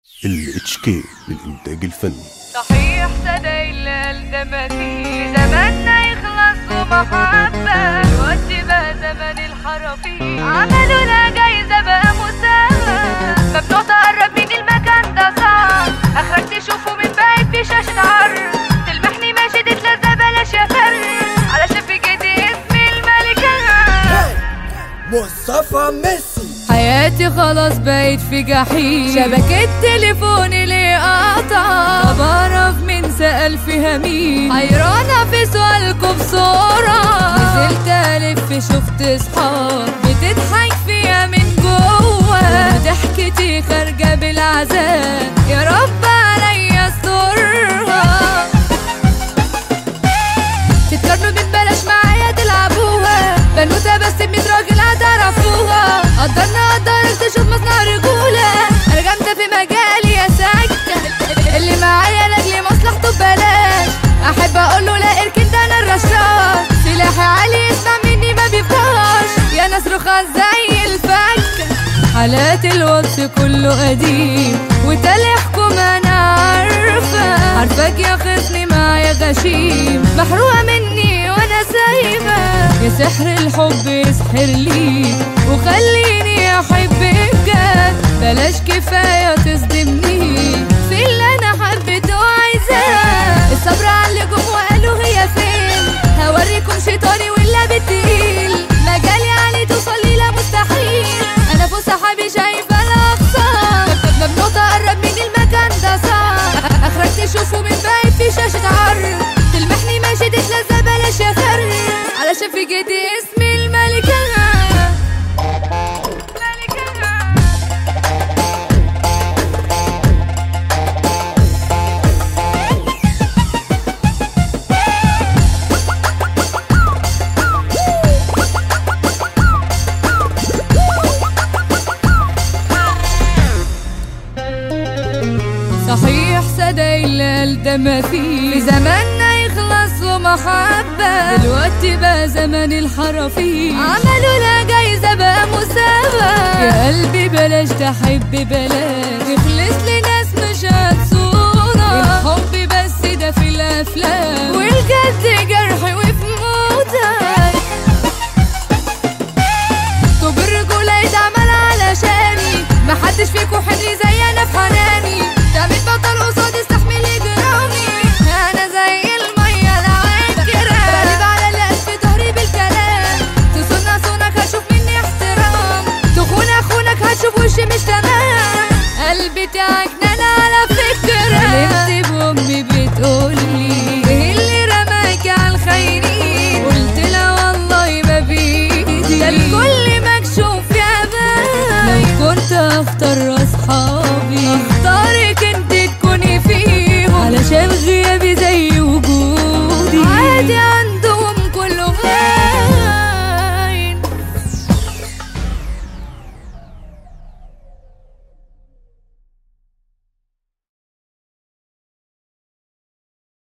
الHK للإنتاج الفني. صحيح صدق اللي ده ما فيه زماننا يخلص ومحبة دلوقتي بقى زمن الحرافيش عملوا لها جايزة بقى مسابقة ممنوع تقرب من المكان ده صعب اخرك تشوفه من بعيد في شاشة عرض تلمحني ماشي تتلزق بلاش يا فرد علشان في جدي اسمي الملكة مصطفى ميسي. حياتي خلاص بقيت في جحيم شبكة تليفوني اللي قطع طب اعرف مين سأل فيها مين حيرانة في سؤالكوا بصورة نزلت ألف شفت صحاب بتضحك فيها من جوه ضحكتي خارجة بالعذاب يا رب عليا استرها تتقارنوا من بلاش معايا تلعبوها بنوتة بس ب100 راجل هتعرفوها قدرك تشوف مصنع رجولة انا جامدة في مجالي يا سكة اللي معايا لاجلي مصلحته ببلاش احب اقوله لا اركن ده انا الرشاش سلاحي عالي اسمع مني ما بيبقاش يا ناس رخاص زي الفكة حالات الواتس كله قديم وتلحكم انا عارفاك يا خصني معايا غشيم محروقة مني وانا سايبة يا سحر الحب يسحر لي وخليني احبك بجد بلاش كفاية تصدمني في اللي انا حبيته وعايزاه الصبر على اللي جم وقالوا هي فين هوريكم شيطاني ولا بتقيل مجالي علي توصلي لا مستحيل انا فوق صحابي شايفة الاقصى ممنوع تقرب من المكان ده صعب اخرك تشوفه من بعيد في شاشة عرض تلمحني ماشي تتلزق بلاش يا فرد علشان في جدي اسمي الملكة صحيح صدق اللي ده ما فيه في زماننا يخلص ومحبة دلوقتي بقى زمن الحرافيش عملوا لها جايزة بقى مسابقة يا قلبي بلاش تحب بلاش